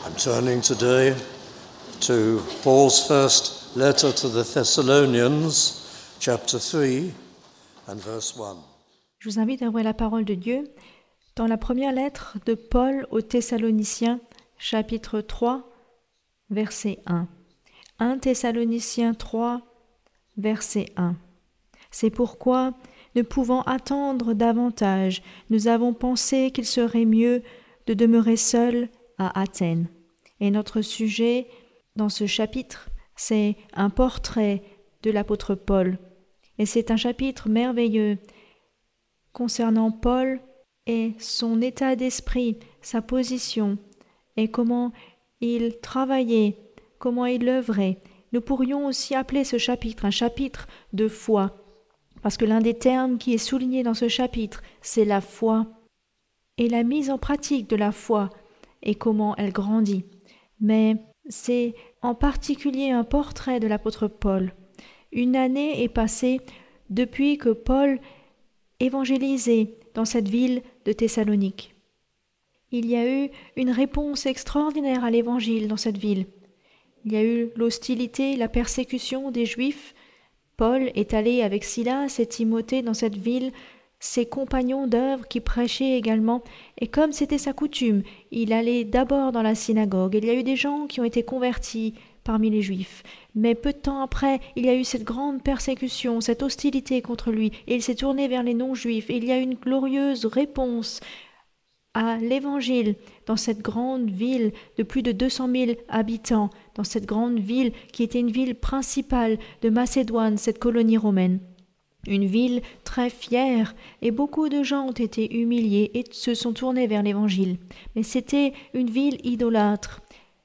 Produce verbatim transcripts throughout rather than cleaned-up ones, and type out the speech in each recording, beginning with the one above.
I'm turning today to Paul's first letter to the Thessalonians, chapter three and verse one. Je vous invite à ouvrir la parole de Dieu dans la première lettre de Paul aux Thessaloniciens, chapitre trois, verset un. un Thessaloniciens trois, verset un. C'est pourquoi, ne pouvant attendre davantage, nous avons pensé qu'il serait mieux de demeurer seuls à Athènes. Et notre sujet dans ce chapitre, c'est un portrait de l'apôtre Paul. Et c'est un chapitre merveilleux concernant Paul et son état d'esprit, sa position et comment il travaillait, comment il œuvrait. Nous pourrions aussi appeler ce chapitre un chapitre de foi, parce que l'un des termes qui est souligné dans ce chapitre, c'est la foi et la mise en pratique de la foi et comment elle grandit. Mais c'est en particulier un portrait de l'apôtre Paul. Une année est passée depuis que Paul évangélisait dans cette ville de Thessalonique. Il y a eu une réponse extraordinaire à l'évangile dans cette ville. Il y a eu l'hostilité, la persécution des Juifs. Paul est allé avec Silas et Timothée dans cette ville, ses compagnons d'œuvre qui prêchaient également, et comme c'était sa coutume, il allait d'abord dans la synagogue. Il y a eu des gens qui ont été convertis parmi les Juifs, mais peu de temps après, il y a eu cette grande persécution, cette hostilité contre lui, et il s'est tourné vers les non-Juifs, et il y a eu une glorieuse réponse à l'Évangile dans cette grande ville de plus de deux cent mille habitants, dans cette grande ville qui était une ville principale de Macédoine, cette colonie romaine. Une ville très fière, et beaucoup de gens ont été humiliés et se sont tournés vers l'Évangile. Mais c'était une ville idolâtre.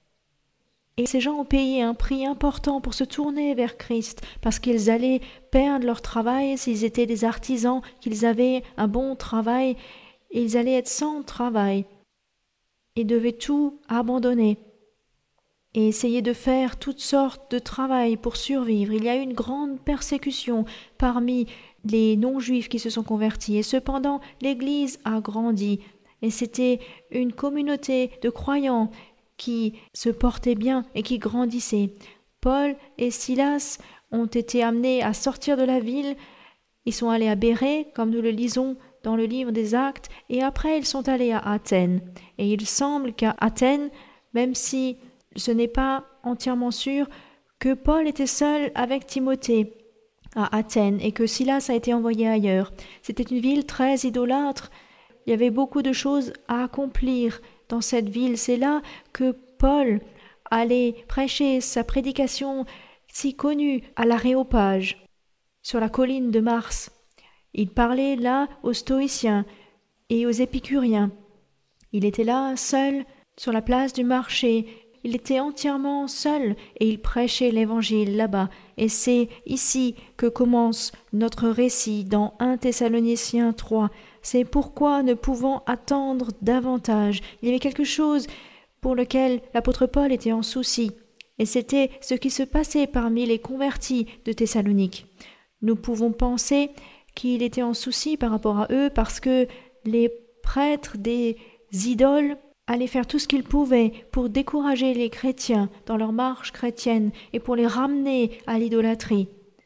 Et ces gens ont payé un prix important pour se tourner vers Christ, parce qu'ils allaient perdre leur travail s'ils étaient des artisans, qu'ils avaient un bon travail, et ils allaient être sans travail. Ils devaient tout abandonner et essayer de faire toutes sortes de travail pour survivre. Il y a eu une grande persécution parmi les non-juifs qui se sont convertis. Et cependant, l'Église a grandi. Et c'était une communauté de croyants qui se portait bien et qui grandissait. Paul et Silas ont été amenés à sortir de la ville. Ils sont allés à Bérée, comme nous le lisons dans le livre des Actes, et après ils sont allés à Athènes. Et il semble qu'à Athènes, même si ce n'est pas entièrement sûr, que Paul était seul avec Timothée à Athènes et que Silas a été envoyé ailleurs. C'était une ville très idolâtre. Il y avait beaucoup de choses à accomplir dans cette ville. C'est là que Paul allait prêcher sa prédication si connue à l'Aréopage, sur la colline de Mars. Il parlait là aux stoïciens et aux épicuriens. Il était là, seul, sur la place du marché. Il était entièrement seul et il prêchait l'Évangile là-bas. Et c'est ici que commence notre récit dans un Thessaloniciens trois. C'est pourquoi, ne pouvant attendre davantage, il y avait quelque chose pour lequel l'apôtre Paul était en souci. Et c'était ce qui se passait parmi les convertis de Thessalonique. Nous pouvons penser qu'il était en souci par rapport à eux parce que les prêtres des idoles allaient faire tout ce qu'ils pouvaient pour décourager les chrétiens dans leur marche chrétienne et pour les ramener à l'idolâtrie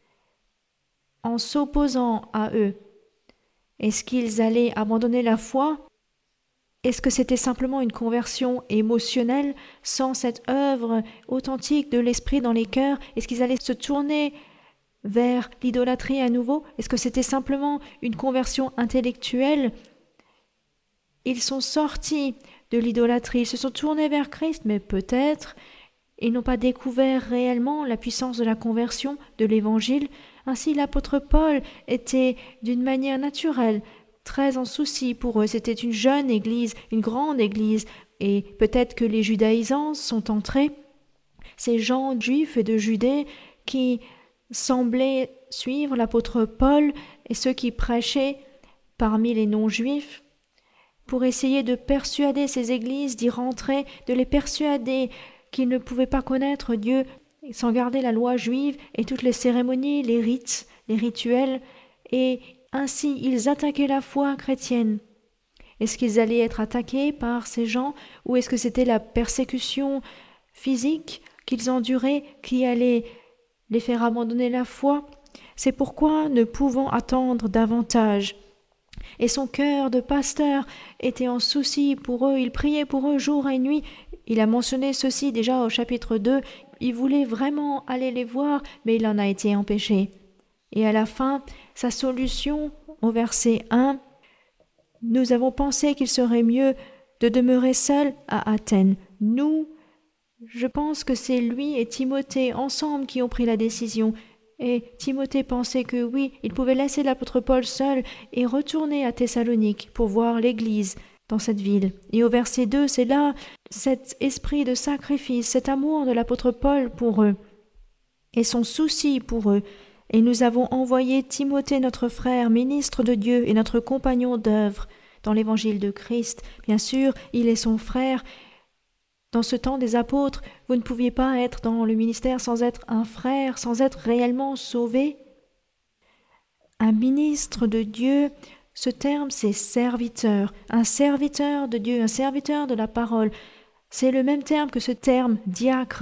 en s'opposant à eux. Est-ce qu'ils allaient abandonner la foi? Est-ce que c'était simplement une conversion émotionnelle sans cette œuvre authentique de l'esprit dans les cœurs? Est-ce qu'ils allaient se tourner vers l'idolâtrie à nouveau? Est-ce que c'était simplement une conversion intellectuelle? Ils sont sortis de l'idolâtrie, ils se sont tournés vers Christ, mais peut-être ils n'ont pas découvert réellement la puissance de la conversion, de l'Évangile. Ainsi, l'apôtre Paul était d'une manière naturelle très en souci pour eux. C'était une jeune église, une grande église, et peut-être que les judaïsants sont entrés, ces gens juifs et de Judée qui semblaient suivre l'apôtre Paul et ceux qui prêchaient parmi les non-juifs, pour essayer de persuader ces églises d'y rentrer, de les persuader qu'ils ne pouvaient pas connaître Dieu sans garder la loi juive et toutes les cérémonies, les rites, les rituels, et ainsi ils attaquaient la foi chrétienne. Est-ce qu'ils allaient être attaqués par ces gens ou est-ce que c'était la persécution physique qu'ils enduraient qui allait les faire abandonner la foi? C'est pourquoi, ne pouvant attendre davantage, et son cœur de pasteur était en souci pour eux, il priait pour eux jour et nuit. Il a mentionné ceci déjà au chapitre deux, il voulait vraiment aller les voir, mais il en a été empêché. Et à la fin, sa solution, au verset un, « Nous avons pensé qu'il serait mieux de demeurer seuls à Athènes. » Nous, je pense que c'est lui et Timothée ensemble qui ont pris la décision. Et Timothée pensait que oui, il pouvait laisser l'apôtre Paul seul et retourner à Thessalonique pour voir l'Église dans cette ville. Et au verset deux, c'est là cet esprit de sacrifice, cet amour de l'apôtre Paul pour eux et son souci pour eux. Et nous avons envoyé Timothée, notre frère, ministre de Dieu et notre compagnon d'œuvre dans l'évangile de Christ. Bien sûr, il est son frère. Dans ce temps des apôtres, vous ne pouviez pas être dans le ministère sans être un frère, sans être réellement sauvé. Un ministre de Dieu, ce terme c'est serviteur, un serviteur de Dieu, un serviteur de la parole. C'est le même terme que ce terme diacre.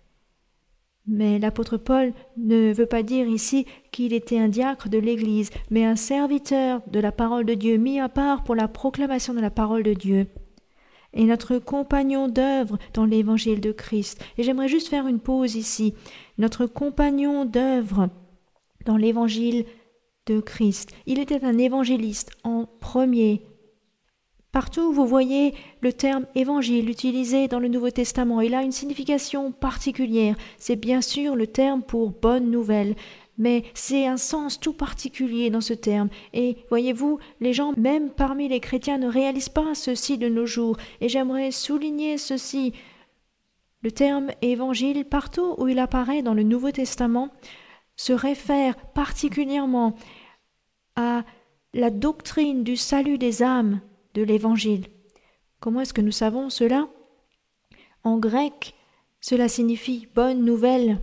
Mais l'apôtre Paul ne veut pas dire ici qu'il était un diacre de l'Église, mais un serviteur de la parole de Dieu, mis à part pour la proclamation de la parole de Dieu. Et notre compagnon d'œuvre dans l'évangile de Christ. Et j'aimerais juste faire une pause ici. Notre compagnon d'œuvre dans l'évangile de Christ. Il était un évangéliste en premier. Partout où vous voyez le terme évangile utilisé dans le Nouveau Testament, il a une signification particulière. C'est bien sûr le terme pour bonne nouvelle, mais c'est un sens tout particulier dans ce terme. Et voyez-vous, les gens, même parmi les chrétiens, ne réalisent pas ceci de nos jours. Et j'aimerais souligner ceci. Le terme évangile, partout où il apparaît dans le Nouveau Testament, se réfère particulièrement à la doctrine du salut des âmes de l'évangile. Comment est-ce que nous savons cela? En grec, cela signifie bonne nouvelle.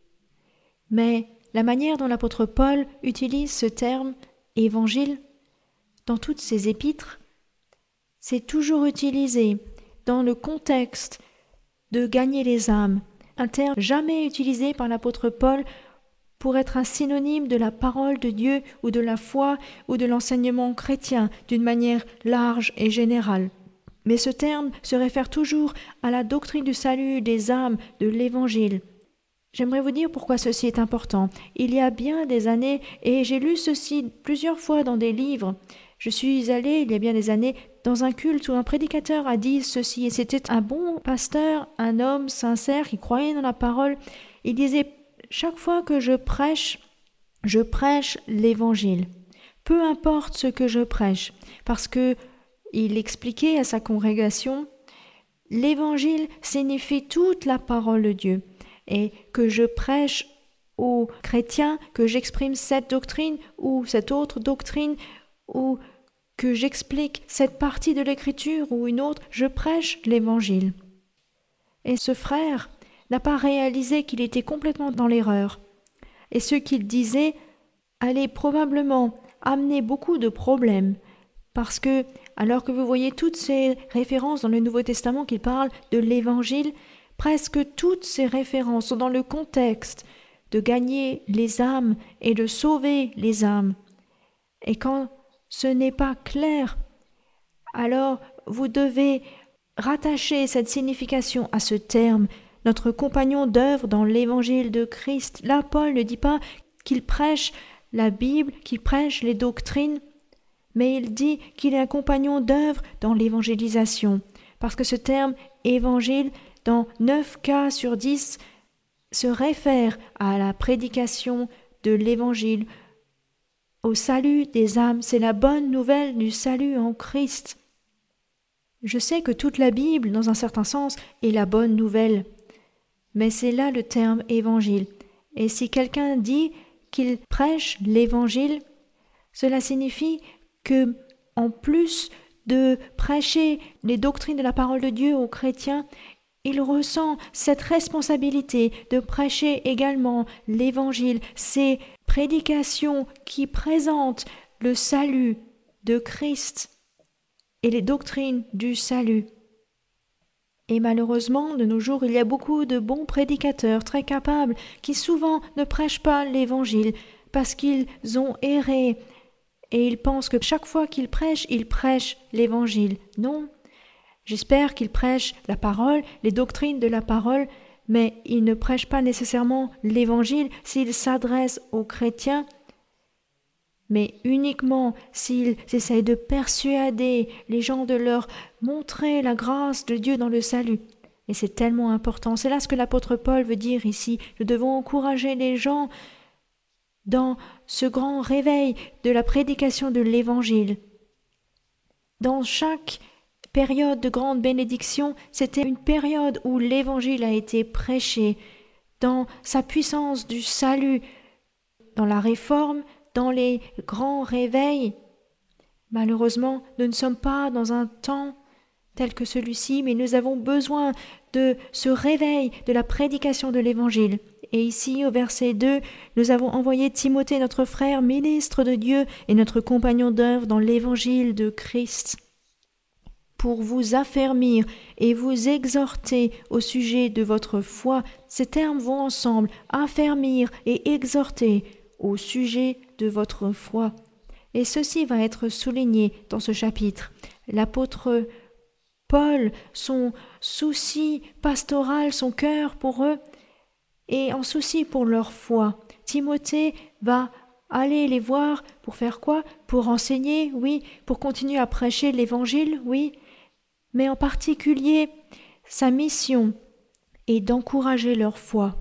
Mais la manière dont l'apôtre Paul utilise ce terme évangile dans toutes ses épîtres, c'est toujours utilisé dans le contexte de gagner les âmes, un terme jamais utilisé par l'apôtre Paul pour être un synonyme de la parole de Dieu ou de la foi ou de l'enseignement chrétien d'une manière large et générale. Mais ce terme se réfère toujours à la doctrine du salut des âmes de l'Évangile. J'aimerais vous dire pourquoi ceci est important. Il y a bien des années, et j'ai lu ceci plusieurs fois dans des livres, je suis allée, il y a bien des années, dans un culte où un prédicateur a dit ceci, et c'était un bon pasteur, un homme sincère qui croyait dans la parole. Il disait « Chaque fois que je prêche, je prêche l'Évangile. Peu importe ce que je prêche, parce que il expliquait à sa congrégation, l'Évangile signifie toute la parole de Dieu. Et que je prêche aux chrétiens, que j'exprime cette doctrine ou cette autre doctrine, ou que j'explique cette partie de l'Écriture ou une autre, je prêche l'Évangile. » Et ce frère n'a pas réalisé qu'il était complètement dans l'erreur. Et ce qu'il disait allait probablement amener beaucoup de problèmes, parce que, alors que vous voyez toutes ces références dans le Nouveau Testament qui parlent de l'Évangile, presque toutes ces références sont dans le contexte de gagner les âmes et de sauver les âmes. Et quand ce n'est pas clair, alors vous devez rattacher cette signification à ce terme. Notre compagnon d'œuvre dans l'évangile de Christ, là Paul ne dit pas qu'il prêche la Bible, qu'il prêche les doctrines, mais il dit qu'il est un compagnon d'œuvre dans l'évangélisation. Parce que ce terme évangile, dans neuf cas sur dix, se réfère à la prédication de l'Évangile, au salut des âmes. C'est la bonne nouvelle du salut en Christ. Je sais que toute la Bible, dans un certain sens, est la bonne nouvelle, mais c'est là le terme Évangile. Et si quelqu'un dit qu'il prêche l'Évangile, cela signifie que, en plus de prêcher les doctrines de la parole de Dieu aux chrétiens, il ressent cette responsabilité de prêcher également l'Évangile, ces prédications qui présentent le salut de Christ. et les doctrines du salut. Et malheureusement, de nos jours, il y a beaucoup de bons prédicateurs très capables qui souvent ne prêchent pas l'Évangile parce qu'ils ont erré et ils pensent que chaque fois qu'ils prêchent, ils prêchent l'Évangile. Non, j'espère qu'ils prêchent la parole, les doctrines de la parole, mais ils ne prêchent pas nécessairement l'Évangile s'ils s'adressent aux chrétiens, mais uniquement s'ils essayent de persuader les gens de leur montrer la grâce de Dieu dans le salut. Et c'est tellement important. C'est là ce que l'apôtre Paul veut dire ici. Nous devons encourager les gens dans ce grand réveil de la prédication de l'Évangile. Dans chaque période de grande bénédiction, c'était une période où l'Évangile a été prêché dans sa puissance du salut, dans la réforme, dans les grands réveils. Malheureusement, nous ne sommes pas dans un temps tel que celui-ci, mais nous avons besoin de ce réveil de la prédication de l'Évangile. Et ici, au verset deux, nous avons envoyé Timothée, notre frère, ministre de Dieu et notre compagnon d'œuvre dans l'Évangile de Christ, pour vous affermir et vous exhorter au sujet de votre foi. Ces termes vont ensemble, affermir et exhorter au sujet de votre foi. Et ceci va être souligné dans ce chapitre. L'apôtre Paul, son souci pastoral, son cœur pour eux, et en souci pour leur foi. Timothée va aller les voir pour faire quoi? Pour enseigner, oui, pour continuer à prêcher l'Évangile, oui, mais en particulier, sa mission est d'encourager leur foi.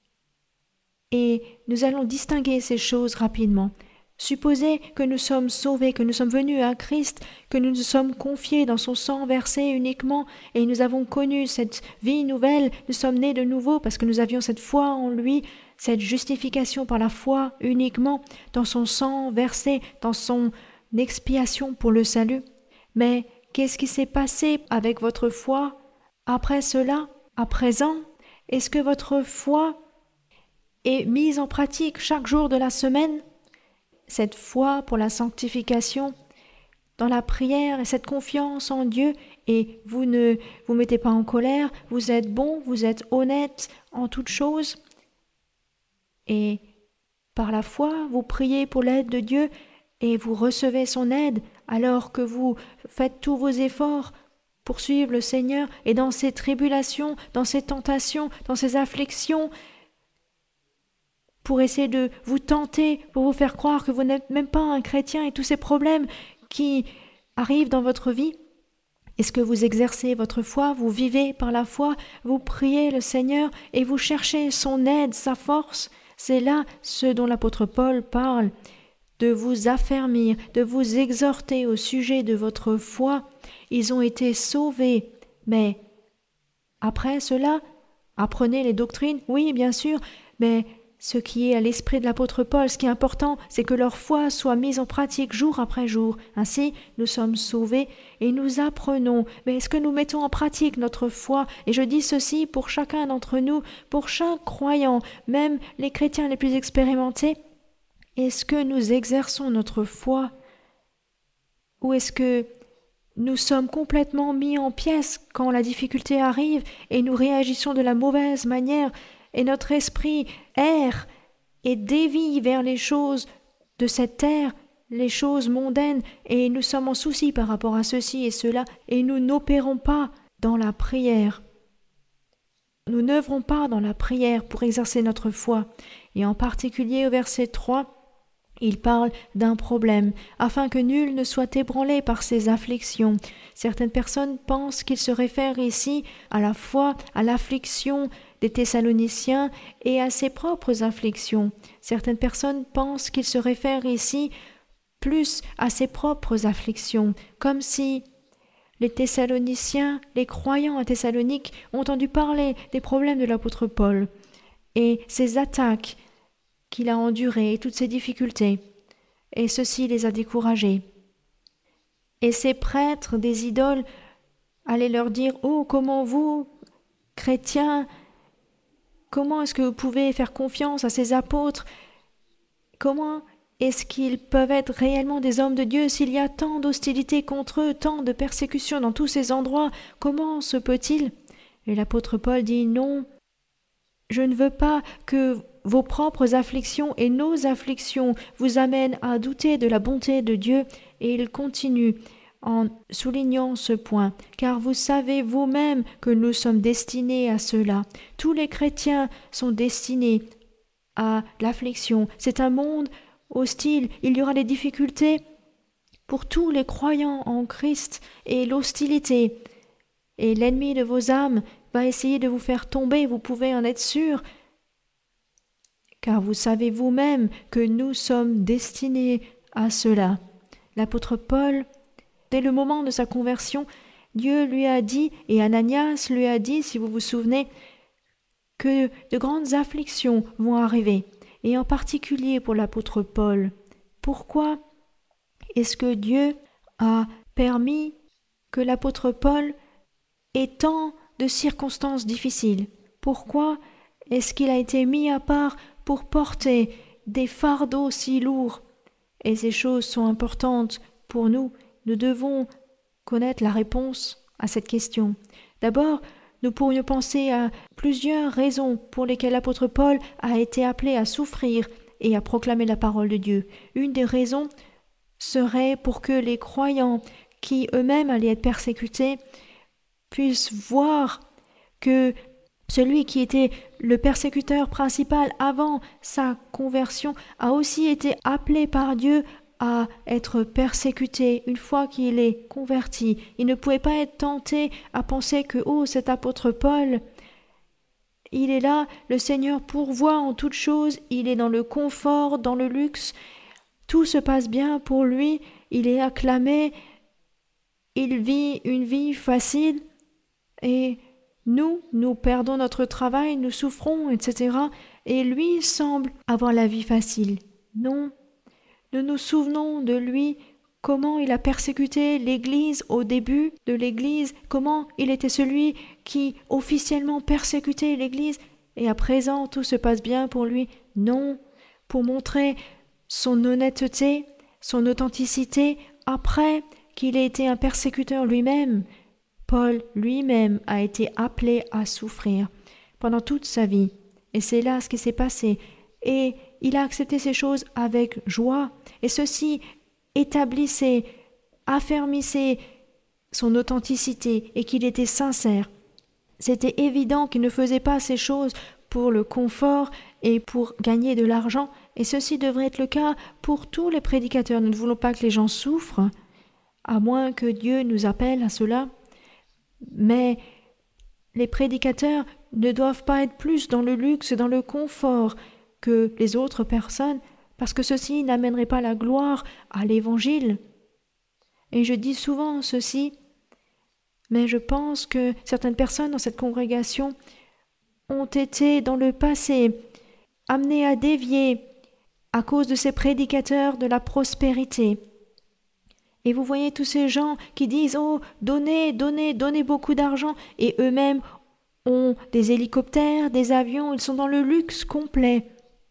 Et nous allons distinguer ces choses rapidement. Supposez que nous sommes sauvés, que nous sommes venus à Christ, que nous nous sommes confiés dans son sang versé uniquement et nous avons connu cette vie nouvelle, nous sommes nés de nouveau parce que nous avions cette foi en lui, cette justification par la foi uniquement dans son sang versé, dans son expiation pour le salut. Mais qu'est-ce qui s'est passé avec votre foi après cela, à présent? Est-ce que votre foi est mise en pratique chaque jour de la semaine? Cette foi pour la sanctification, dans la prière et cette confiance en Dieu, et vous ne vous mettez pas en colère, vous êtes bon, vous êtes honnête en toutes choses, et par la foi, vous priez pour l'aide de Dieu et vous recevez son aide alors que vous faites tous vos efforts pour suivre le Seigneur, et dans ces tribulations, dans ces tentations, dans ces afflictions, pour essayer de vous tenter, pour vous faire croire que vous n'êtes même pas un chrétien, et tous ces problèmes qui arrivent dans votre vie. Est-ce que vous exercez votre foi, vous vivez par la foi, vous priez le Seigneur et vous cherchez son aide, sa force? C'est là ce dont l'apôtre Paul parle, de vous affermir, de vous exhorter au sujet de votre foi. Ils ont été sauvés, mais après cela, apprenez les doctrines, oui bien sûr, mais ce qui est à l'esprit de l'apôtre Paul, ce qui est important, c'est que leur foi soit mise en pratique jour après jour. Ainsi, nous sommes sauvés et nous apprenons. Mais est-ce que nous mettons en pratique notre foi? Et je dis ceci pour chacun d'entre nous, pour chaque croyant, même les chrétiens les plus expérimentés. Est-ce que nous exerçons notre foi? Ou est-ce que nous sommes complètement mis en pièces quand la difficulté arrive et nous réagissons de la mauvaise manière? Et notre esprit erre et dévie vers les choses de cette terre, les choses mondaines, et nous sommes en souci par rapport à ceci et cela, et nous n'opérons pas dans la prière. Nous n'œuvrons pas dans la prière pour exercer notre foi. Et en particulier au verset trois, il parle d'un problème, afin que nul ne soit ébranlé par ses afflictions. Certaines personnes pensent qu'il se réfère ici à la fois à l'affliction des Thessaloniciens et à ses propres afflictions. Certaines personnes pensent qu'il se réfère ici plus à ses propres afflictions, comme si les Thessaloniciens, les croyants à Thessalonique, ont entendu parler des problèmes de l'apôtre Paul et ses attaques qu'il a endurées et toutes ces difficultés, et ceci les a découragés. Et ces prêtres des idoles allaient leur dire « Oh, comment vous, chrétiens, comment est-ce que vous pouvez faire confiance à ces apôtres? Comment est-ce qu'ils peuvent être réellement des hommes de Dieu s'il y a tant d'hostilité contre eux, tant de persécutions dans tous ces endroits? Comment se peut-il? Et l'apôtre Paul dit non, je ne veux pas que vos propres afflictions et nos afflictions vous amènent à douter de la bonté de Dieu. Et il continue en soulignant ce point, car vous savez vous-même que nous sommes destinés à cela. Tous les chrétiens sont destinés à l'affliction. C'est un monde hostile, il y aura des difficultés pour tous les croyants en Christ et l'hostilité. Et l'ennemi de vos âmes va essayer de vous faire tomber, vous pouvez en être sûr, car vous savez vous-même que nous sommes destinés à cela. L'apôtre Paul, dès le moment de sa conversion, Dieu lui a dit, et Ananias lui a dit, si vous vous souvenez, que de grandes afflictions vont arriver, et en particulier pour l'apôtre Paul. Pourquoi est-ce que Dieu a permis que l'apôtre Paul ait tant de circonstances difficiles? Pourquoi est-ce qu'il a été mis à part pour porter des fardeaux si lourds? Et ces choses sont importantes pour nous. Nous devons connaître la réponse à cette question. D'abord, nous pourrions penser à plusieurs raisons pour lesquelles l'apôtre Paul a été appelé à souffrir et à proclamer la parole de Dieu. Une des raisons serait pour que les croyants qui eux-mêmes allaient être persécutés puissent voir que celui qui était le persécuteur principal avant sa conversion a aussi été appelé par Dieu à être persécuté une fois qu'il est converti. Il ne pouvait pas être tenté à penser que, oh, cet apôtre Paul, il est là, le Seigneur pourvoit en toutes choses, il est dans le confort, dans le luxe, tout se passe bien pour lui, il est acclamé, il vit une vie facile, et nous, nous perdons notre travail, nous souffrons, et cetera. Et lui semble avoir la vie facile. Non. Nous nous souvenons de lui, comment il a persécuté l'Église au début de l'Église, comment il était celui qui officiellement persécutait l'Église, et à présent tout se passe bien pour lui. Non, pour montrer son honnêteté, son authenticité, après qu'il ait été un persécuteur lui-même, Paul lui-même a été appelé à souffrir pendant toute sa vie. Et c'est là ce qui s'est passé. Et il a accepté ces choses avec joie. Et ceci établissait, affermissait son authenticité et qu'il était sincère. C'était évident qu'il ne faisait pas ces choses pour le confort et pour gagner de l'argent. Et ceci devrait être le cas pour tous les prédicateurs. Nous ne voulons pas que les gens souffrent, à moins que Dieu nous appelle à cela. Mais les prédicateurs ne doivent pas être plus dans le luxe et dans le confort que les autres personnes, parce que ceci n'amènerait pas la gloire à l'Évangile. Et je dis souvent ceci, mais je pense que certaines personnes dans cette congrégation ont été dans le passé amenées à dévier à cause de ces prédicateurs de la prospérité. Et vous voyez tous ces gens qui disent « Oh, donnez, donnez, donnez beaucoup d'argent » et eux-mêmes ont des hélicoptères, des avions, ils sont dans le luxe complet.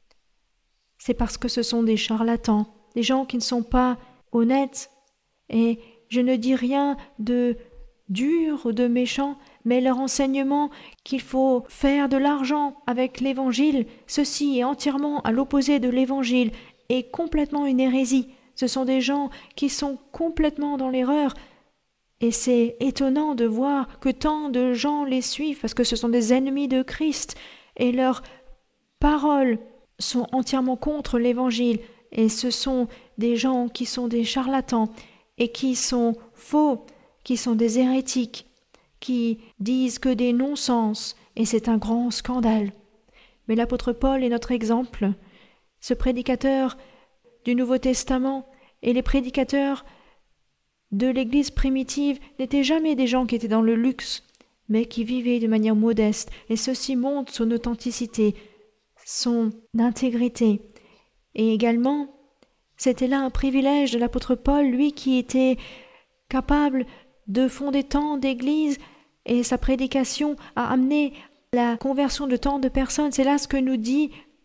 C'est parce que ce sont des charlatans, des gens qui ne sont pas honnêtes. Et je ne dis rien de dur ou de méchant, mais leur enseignement qu'il faut faire de l'argent avec l'Évangile, ceci est entièrement à l'opposé de l'Évangile et complètement une hérésie. Ce sont des gens qui sont complètement dans l'erreur. Et c'est étonnant de voir que tant de gens les suivent parce que ce sont des ennemis de Christ et leurs paroles sont entièrement contre l'Évangile. Et ce sont des gens qui sont des charlatans et qui sont faux, qui sont des hérétiques, qui disent que des non-sens. Et c'est un grand scandale. Mais l'apôtre Paul est notre exemple. Ce prédicateur du Nouveau Testament et les prédicateurs de l'Église primitive n'étaient jamais des gens qui étaient dans le luxe, mais qui vivaient de manière modeste, et ceci montre son authenticité, son intégrité. Et également, c'était là un privilège de l'apôtre Paul, lui qui était capable de fonder tant d'églises, et sa prédication a amené la conversion de tant de personnes. C'est là ce que nous dit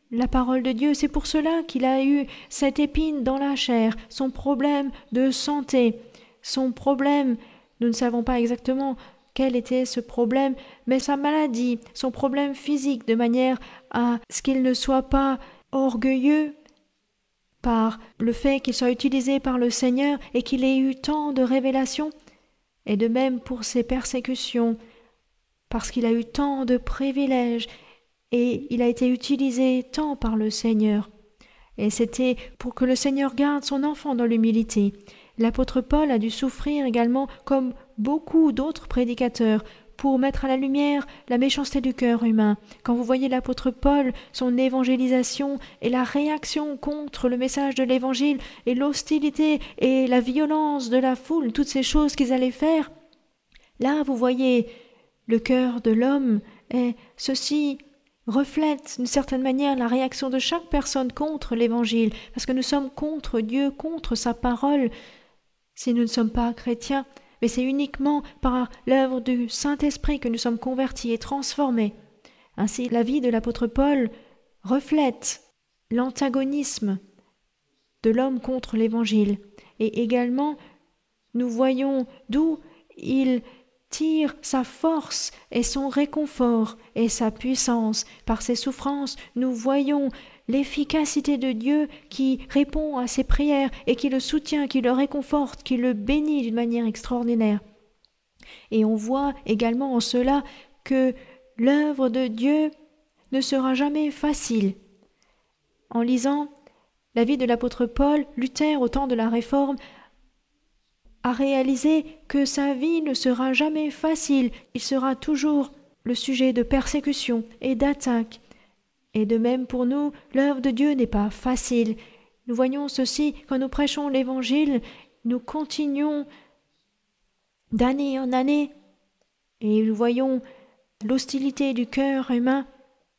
la parole de Dieu. C'est pour cela qu'il a eu cette épine dans la chair, son problème de santé, son problème, nous ne savons pas exactement quel était ce problème, mais sa maladie, son problème physique, de manière à ce qu'il ne soit pas orgueilleux par le fait qu'il soit utilisé par le Seigneur et qu'il ait eu tant de révélations, et de même pour ses persécutions, parce qu'il a eu tant de privilèges et il a été utilisé tant par le Seigneur. Et c'était pour que le Seigneur garde son enfant dans l'humilité. L'apôtre Paul a dû souffrir également, comme beaucoup d'autres prédicateurs, pour mettre à la lumière la méchanceté du cœur humain. Quand vous voyez l'apôtre Paul, son évangélisation et la réaction contre le message de l'évangile et l'hostilité et la violence de la foule, toutes ces choses qu'ils allaient faire, là vous voyez le cœur de l'homme, et ceci reflète d'une certaine manière la réaction de chaque personne contre l'évangile, parce que nous sommes contre Dieu, contre sa parole, si nous ne sommes pas chrétiens, mais c'est uniquement par l'œuvre du Saint-Esprit que nous sommes convertis et transformés. Ainsi, la vie de l'apôtre Paul reflète l'antagonisme de l'homme contre l'évangile, et également nous voyons d'où il tire sa force et son réconfort et sa puissance. Par ses souffrances, nous voyons l'efficacité de Dieu qui répond à ses prières et qui le soutient, qui le réconforte, qui le bénit d'une manière extraordinaire. Et on voit également en cela que l'œuvre de Dieu ne sera jamais facile. En lisant la vie de l'apôtre Paul, Luther, au temps de la Réforme, a réalisé que sa vie ne sera jamais facile. Il sera toujours le sujet de persécutions et d'attaques. Et de même pour nous, l'œuvre de Dieu n'est pas facile. Nous voyons ceci quand nous prêchons l'Évangile, nous continuons d'année en année et nous voyons l'hostilité du cœur humain.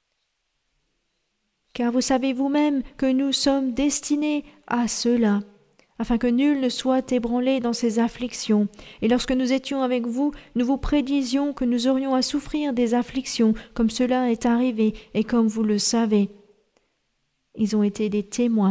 Car vous savez vous-même que nous sommes destinés à cela, afin que nul ne soit ébranlé dans ses afflictions. Et lorsque nous étions avec vous, nous vous prédisions que nous aurions à souffrir des afflictions, comme cela est arrivé, et comme vous le savez. Ils ont été des témoins.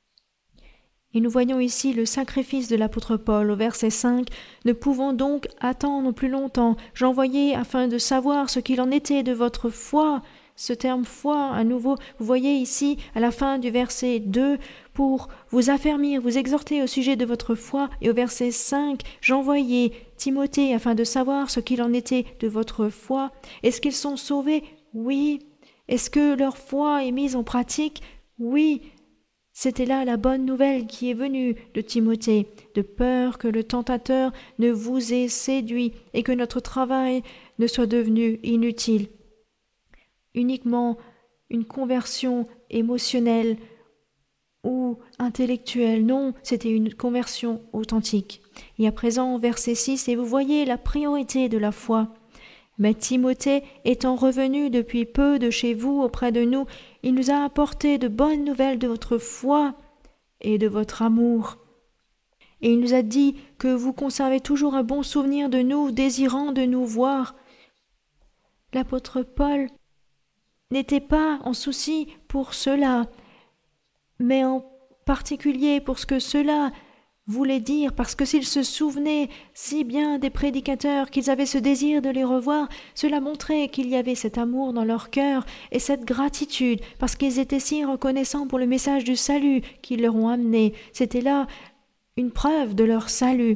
Et nous voyons ici le sacrifice de l'apôtre Paul au verset cinq. « Ne pouvons donc attendre plus longtemps. J'envoyais afin de savoir ce qu'il en était de votre foi. » Ce terme « foi » à nouveau, vous voyez ici à la fin du verset deux, pour vous affermir, vous exhorter au sujet de votre foi, et au verset cinq, j'envoyais Timothée afin de savoir ce qu'il en était de votre foi. Est-ce qu'ils sont sauvés? Oui. Est-ce que leur foi est mise en pratique? Oui. C'était là la bonne nouvelle qui est venue de Timothée, de peur que le tentateur ne vous ait séduit et que notre travail ne soit devenu inutile. Uniquement une conversion émotionnelle ou intellectuelle. Non, c'était une conversion authentique. Et à présent, verset six, et vous voyez la priorité de la foi. Mais Timothée, étant revenu depuis peu de chez vous auprès de nous, il nous a apporté de bonnes nouvelles de votre foi et de votre amour. Et il nous a dit que vous conservez toujours un bon souvenir de nous, désirant de nous voir. L'apôtre Paul n'était pas en souci pour cela, mais en particulier pour ce que cela voulait dire, parce que s'ils se souvenaient si bien des prédicateurs qu'ils avaient ce désir de les revoir, cela montrait qu'il y avait cet amour dans leur cœur et cette gratitude, parce qu'ils étaient si reconnaissants pour le message du salut qu'ils leur ont amené. C'était là une preuve de leur salut.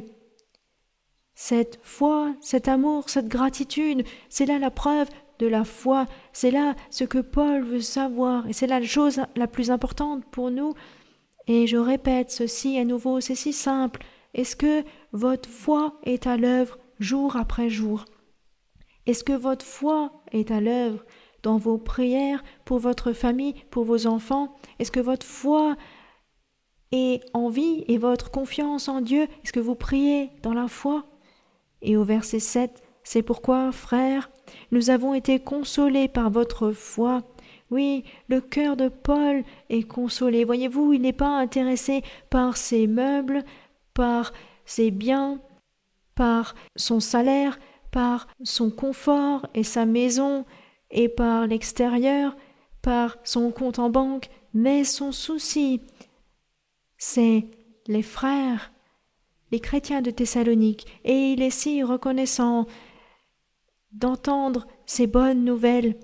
Cette foi, cet amour, cette gratitude, c'est là la preuve de la foi. C'est là ce que Paul veut savoir, et c'est là la chose la plus importante pour nous. Et je répète ceci à nouveau, c'est si simple. Est-ce que votre foi est à l'œuvre jour après jour? Est-ce que votre foi est à l'œuvre dans vos prières pour votre famille, pour vos enfants? Est-ce que votre foi est en vie et votre confiance en Dieu? Est-ce que vous priez dans la foi? Et au verset sept, c'est pourquoi, frères, nous avons été consolés par votre foi. Oui, le cœur de Paul est consolé. Voyez-vous, il n'est pas intéressé par ses meubles, par ses biens, par son salaire, par son confort et sa maison, et par l'extérieur, par son compte en banque, mais son souci, c'est les frères, les chrétiens de Thessalonique, et il est si reconnaissant d'entendre ces bonnes nouvelles.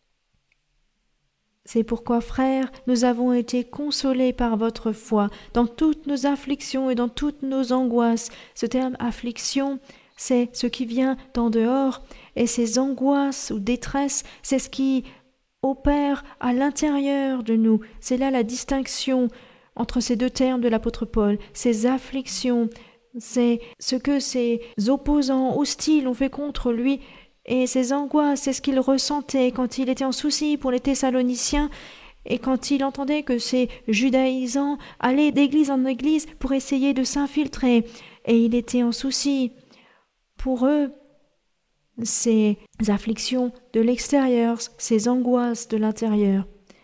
C'est pourquoi, frères, nous avons été consolés par votre foi dans toutes nos afflictions et dans toutes nos angoisses. Ce terme « affliction », c'est ce qui vient d'en dehors, et ces angoisses ou détresses, c'est ce qui opère à l'intérieur de nous. C'est là la distinction entre ces deux termes de l'apôtre Paul. Ces afflictions, c'est ce que ces opposants hostiles ont fait contre lui, et ces angoisses, c'est ce qu'il ressentait quand il était en souci pour les Thessaloniciens et quand il entendait que ces judaïsants allaient d'église en église pour essayer de s'infiltrer. Et il était en souci pour eux, ces afflictions de l'extérieur, ces angoisses de l'intérieur.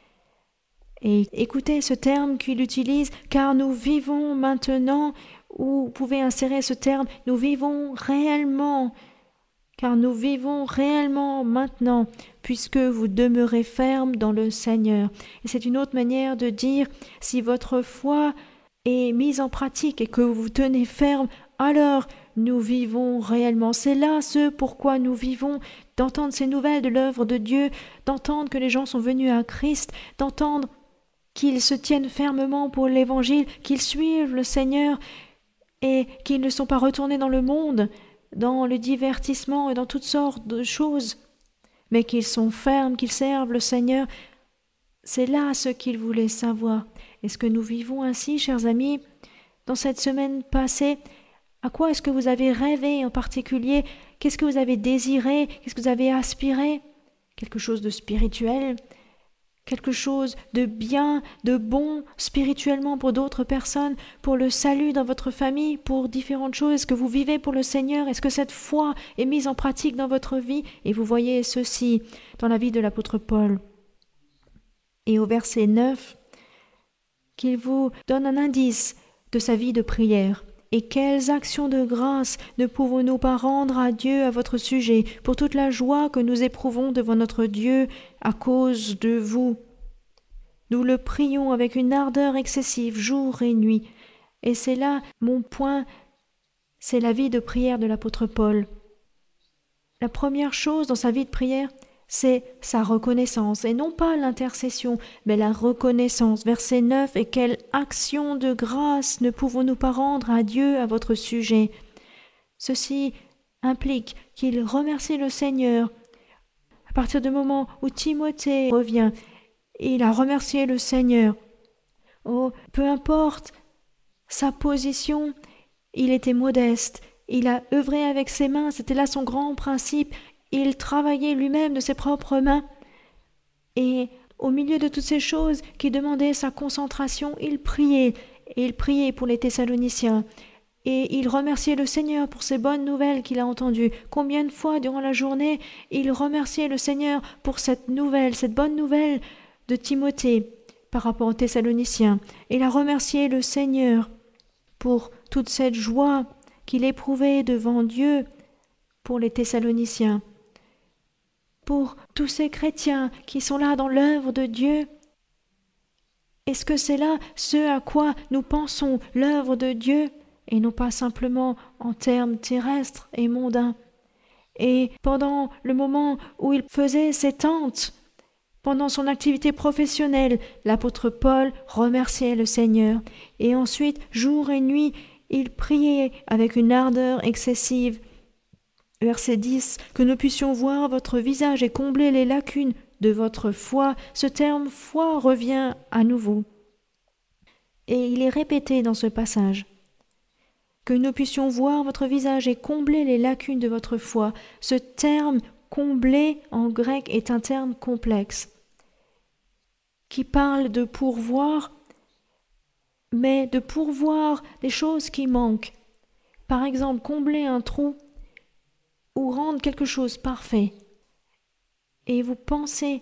Et écoutez ce terme qu'il utilise, car nous vivons maintenant, ou vous pouvez insérer ce terme, nous vivons réellement, car nous vivons réellement maintenant, puisque vous demeurez ferme dans le Seigneur. Et c'est une autre manière de dire, si votre foi est mise en pratique et que vous vous tenez ferme, alors nous vivons réellement. C'est là ce pourquoi nous vivons, d'entendre ces nouvelles de l'œuvre de Dieu, d'entendre que les gens sont venus à Christ, d'entendre qu'ils se tiennent fermement pour l'Évangile, qu'ils suivent le Seigneur et qu'ils ne sont pas retournés dans le monde, dans le divertissement et dans toutes sortes de choses, mais qu'ils sont fermes, qu'ils servent le Seigneur. C'est là ce qu'il voulait savoir. Est-ce que nous vivons ainsi, chers amis? Dans cette semaine passée, à quoi est-ce que vous avez rêvé en particulier? Qu'est-ce que vous avez désiré? Qu'est-ce que vous avez aspiré? Quelque chose de spirituel? Quelque chose de bien, de bon spirituellement pour d'autres personnes, pour le salut dans votre famille, pour différentes choses. Est-ce que vous vivez pour le Seigneur? Est-ce que cette foi est mise en pratique dans votre vie? Et vous voyez ceci dans la vie de l'apôtre Paul. Et au verset neuf, qu'il vous donne un indice de sa vie de prière. Et quelles actions de grâce ne pouvons-nous pas rendre à Dieu à votre sujet pour toute la joie que nous éprouvons devant notre Dieu à cause de vous? Nous le prions avec une ardeur excessive jour et nuit. Et c'est là mon point, c'est la vie de prière de l'apôtre Paul. La première chose dans sa vie de prière, c'est sa reconnaissance, et non pas l'intercession, mais la reconnaissance. Verset neuf, « Et quelle action de grâce ne pouvons-nous pas rendre à Dieu à votre sujet ?» Ceci implique qu'il remercie le Seigneur. À partir du moment où Timothée revient, il a remercié le Seigneur. Oh, peu importe sa position, il était modeste, il a œuvré avec ses mains, c'était là son grand principe. Il travaillait lui-même de ses propres mains. Et au milieu de toutes ces choses qui demandaient sa concentration, il priait. Et il priait pour les Thessaloniciens. Et il remerciait le Seigneur pour ces bonnes nouvelles qu'il a entendues. Combien de fois durant la journée, il remerciait le Seigneur pour cette nouvelle, cette bonne nouvelle de Timothée par rapport aux Thessaloniciens. Il a remercié le Seigneur pour toute cette joie qu'il éprouvait devant Dieu pour les Thessaloniciens. Pour tous ces chrétiens qui sont là dans l'œuvre de Dieu. Est-ce que c'est là ce à quoi nous pensons, l'œuvre de Dieu, et non pas simplement en termes terrestres et mondains? Et pendant le moment où il faisait ses tentes, pendant son activité professionnelle, l'apôtre Paul remerciait le Seigneur. Et ensuite, jour et nuit, il priait avec une ardeur excessive. Verset dix, « Que nous puissions voir votre visage et combler les lacunes de votre foi. » Ce terme « foi » revient à nouveau. Et il est répété dans ce passage. « Que nous puissions voir votre visage et combler les lacunes de votre foi. » Ce terme « combler » en grec est un terme complexe qui parle de pourvoir, mais de pourvoir des choses qui manquent. Par exemple, combler un trou ou rendre quelque chose parfait. Et vous pensez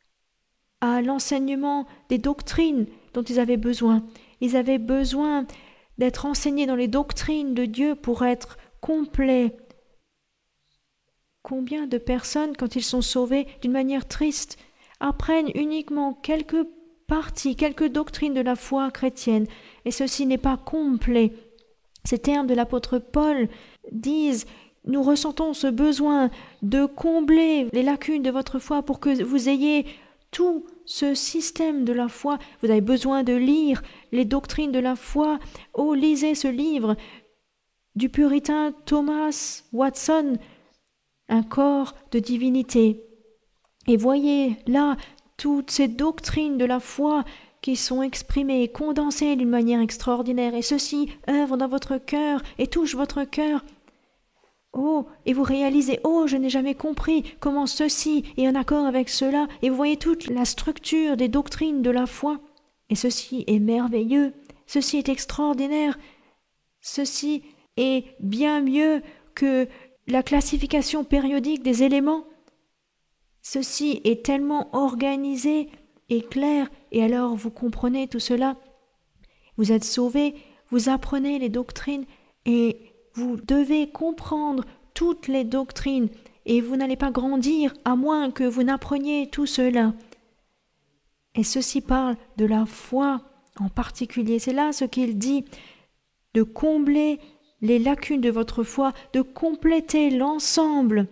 à l'enseignement des doctrines dont ils avaient besoin. Ils avaient besoin d'être enseignés dans les doctrines de Dieu pour être complets. Combien de personnes, quand ils sont sauvés d'une manière triste, apprennent uniquement quelques parties, quelques doctrines de la foi chrétienne, et ceci n'est pas complet. Ces termes de l'apôtre Paul disent « Nous ressentons ce besoin de combler les lacunes de votre foi pour que vous ayez tout ce système de la foi. Vous avez besoin de lire les doctrines de la foi. Oh, lisez ce livre du puritain Thomas Watson, Un corps de divinité. Et voyez là toutes ces doctrines de la foi qui sont exprimées, condensées d'une manière extraordinaire, et ceci œuvre dans votre cœur et touche votre cœur. Oh, et vous réalisez, oh, je n'ai jamais compris comment ceci est en accord avec cela, et vous voyez toute la structure des doctrines de la foi. Et ceci est merveilleux, ceci est extraordinaire, ceci est bien mieux que la classification périodique des éléments. Ceci est tellement organisé et clair, et alors vous comprenez tout cela. Vous êtes sauvés, vous apprenez les doctrines, et vous devez comprendre toutes les doctrines, et vous n'allez pas grandir à moins que vous n'appreniez tout cela. Et ceci parle de la foi en particulier. C'est là ce qu'il dit, de combler les lacunes de votre foi, de compléter l'ensemble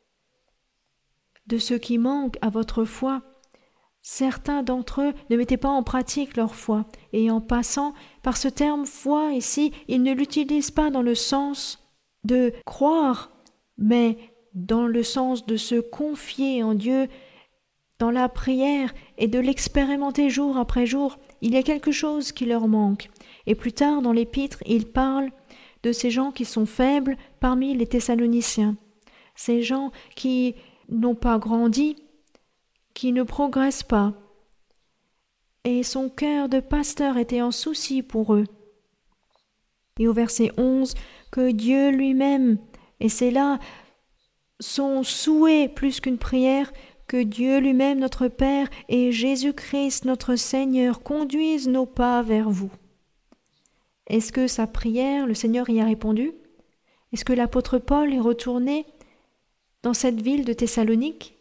de ce qui manque à votre foi. Certains d'entre eux ne mettaient pas en pratique leur foi, et en passant par ce terme foi ici, ils ne l'utilisent pas dans le sens de croire, mais dans le sens de se confier en Dieu dans la prière et de l'expérimenter jour après jour. Il y a quelque chose qui leur manque. Et plus tard dans l'épître, il parle de ces gens qui sont faibles parmi les Thessaloniciens, ces gens qui n'ont pas grandi, qui ne progressent pas. Et son cœur de pasteur était en souci pour eux. Et au verset onze, que Dieu lui-même, et c'est là son souhait plus qu'une prière, que Dieu lui-même notre Père et Jésus-Christ notre Seigneur conduisent nos pas vers vous. Est-ce que sa prière, le Seigneur y a répondu? Est-ce que l'apôtre Paul est retourné dans cette ville de Thessalonique?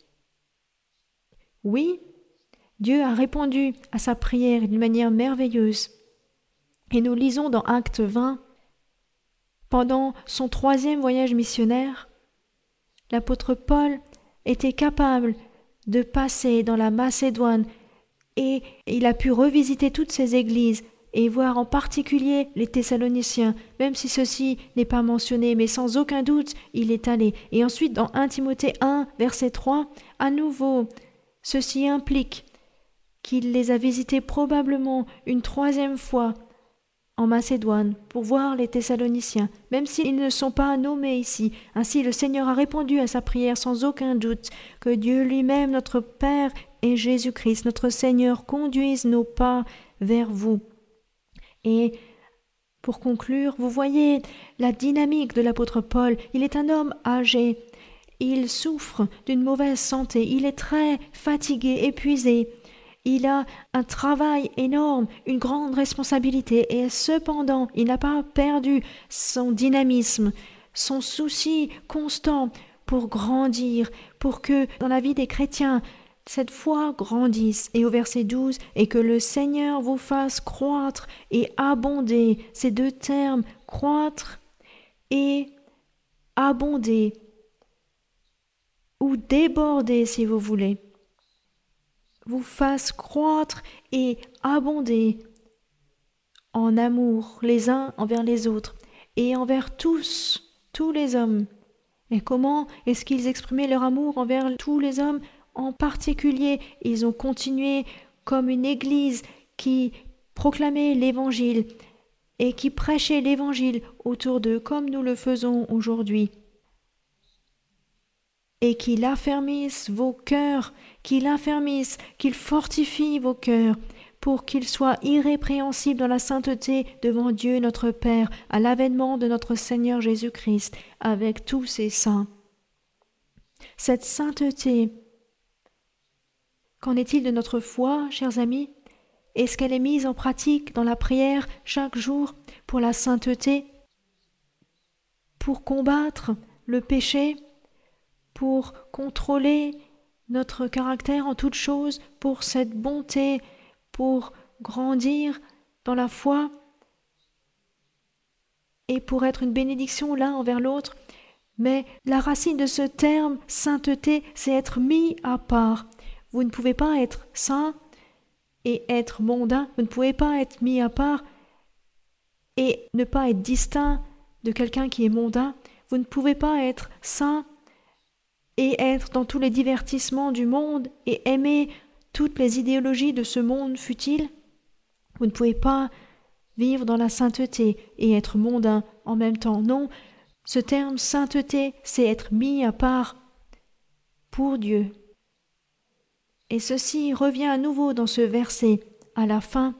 Oui, Dieu a répondu à sa prière d'une manière merveilleuse. Et nous lisons dans Actes vingt, pendant son troisième voyage missionnaire, l'apôtre Paul était capable de passer dans la Macédoine et il a pu revisiter toutes ces églises et voir en particulier les Thessaloniciens, même si ceci n'est pas mentionné, mais sans aucun doute, il est allé. Et ensuite, dans un Timothée un, verset trois, à nouveau, ceci implique qu'il les a visités probablement une troisième fois en Macédoine pour voir les Thessaloniciens, même s'ils ne sont pas nommés ici. Ainsi, le Seigneur a répondu à sa prière sans aucun doute, que Dieu lui-même, notre Père et Jésus-Christ, notre Seigneur, conduisent nos pas vers vous. Et pour conclure, vous voyez la dynamique de l'apôtre Paul. Il est un homme âgé. Il souffre d'une mauvaise santé. Il est très fatigué, épuisé. Il a un travail énorme, une grande responsabilité. Et cependant, il n'a pas perdu son dynamisme, son souci constant pour grandir, pour que dans la vie des chrétiens, cette foi grandisse. Et au verset douze, et que le Seigneur vous fasse croître et abonder. Ces deux termes, croître et abonder, ou déborder si vous voulez, vous fasse croître et abonder en amour les uns envers les autres et envers tous, tous les hommes. Et comment est-ce qu'ils exprimaient leur amour envers tous les hommes? En particulier, ils ont continué comme une église qui proclamait l'évangile et qui prêchait l'évangile autour d'eux, comme nous le faisons aujourd'hui. Et qu'il affermisse vos cœurs, qu'il affermisse, qu'il fortifie vos cœurs, pour qu'ils soient irrépréhensibles dans la sainteté devant Dieu notre Père, à l'avènement de notre Seigneur Jésus-Christ, avec tous ses saints. Cette sainteté, qu'en est-il de notre foi, chers amis? Est-ce qu'elle est mise en pratique dans la prière chaque jour pour la sainteté, pour combattre le péché, pour contrôler notre caractère en toute chose pour cette bonté, pour grandir dans la foi et pour être une bénédiction l'un envers l'autre. Mais la racine de ce terme « sainteté », c'est être mis à part. Vous ne pouvez pas être saint et être mondain, vous ne pouvez pas être mis à part et ne pas être distinct de quelqu'un qui est mondain. Vous ne pouvez pas être saint et être dans tous les divertissements du monde et aimer toutes les idéologies de ce monde futile. Vous ne pouvez pas vivre dans la sainteté et être mondain en même temps. Non, ce terme sainteté, c'est être mis à part pour Dieu. Et ceci revient à nouveau dans ce verset, à la fin.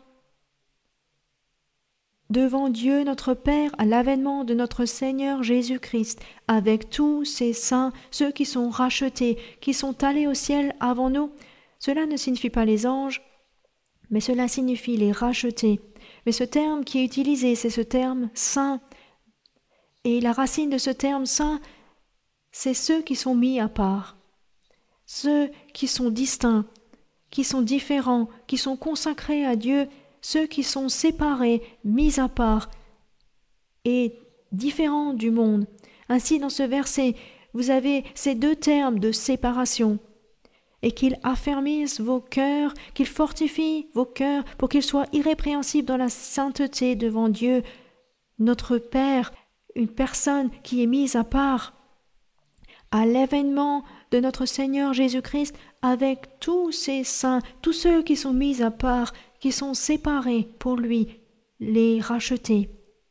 Devant Dieu notre Père, à l'avènement de notre Seigneur Jésus-Christ, avec tous ces saints, ceux qui sont rachetés, qui sont allés au ciel avant nous. Cela ne signifie pas les anges, mais cela signifie les rachetés. Mais ce terme qui est utilisé, c'est ce terme « saint ». Et la racine de ce terme « saint », c'est ceux qui sont mis à part, ceux qui sont distincts, qui sont différents, qui sont consacrés à Dieu, ceux qui sont séparés, mis à part et différents du monde. Ainsi, dans ce verset, vous avez ces deux termes de séparation, et qu'ils affermissent vos cœurs, qu'ils fortifient vos cœurs pour qu'ils soient irrépréhensibles dans la sainteté devant Dieu, notre Père, une personne qui est mise à part, à l'événement de notre Seigneur Jésus-Christ avec tous ces saints, tous ceux qui sont mis à part, qui sont séparés pour lui, les rachetés.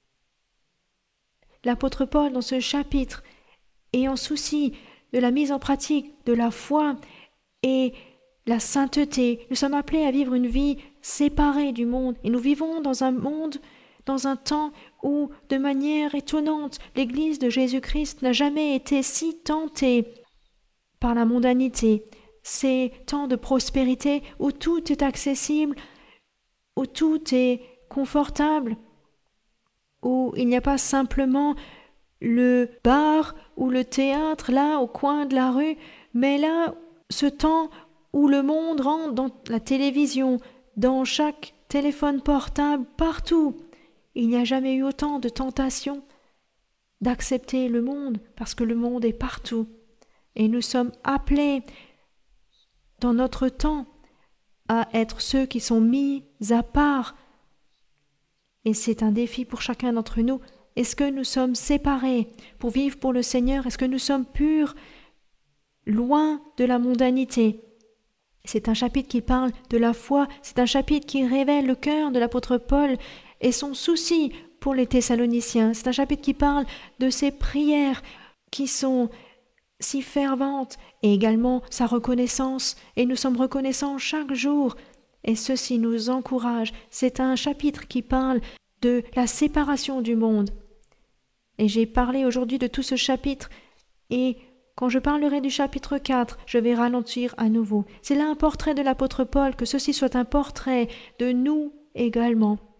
L'apôtre Paul, dans ce chapitre, est en souci de la mise en pratique de la foi et la sainteté. Nous sommes appelés à vivre une vie séparée du monde et nous vivons dans un monde, dans un temps où, de manière étonnante, l'Église de Jésus-Christ n'a jamais été si tentée par la mondanité. Ces temps de prospérité où tout est accessible, où tout est confortable, où il n'y a pas simplement le bar ou le théâtre là au coin de la rue, mais là, ce temps où le monde rentre dans la télévision, dans chaque téléphone portable, partout. Il n'y a jamais eu autant de tentation d'accepter le monde, parce que le monde est partout. Et nous sommes appelés, dans notre temps, à être ceux qui sont mis à part. Et c'est un défi pour chacun d'entre nous. Est-ce que nous sommes séparés pour vivre pour le Seigneur? Est-ce que nous sommes purs, loin de la mondanité? C'est un chapitre qui parle de la foi, c'est un chapitre qui révèle le cœur de l'apôtre Paul et son souci pour les Thessaloniciens. C'est un chapitre qui parle de ses prières qui sont si ferventes et également sa reconnaissance. Et nous sommes reconnaissants chaque jour et ceci nous encourage. C'est un chapitre qui parle de la séparation du monde. Et j'ai parlé aujourd'hui de tout ce chapitre et quand je parlerai du chapitre quatre, je vais ralentir à nouveau. C'est là un portrait de l'apôtre Paul, que ceci soit un portrait de nous également.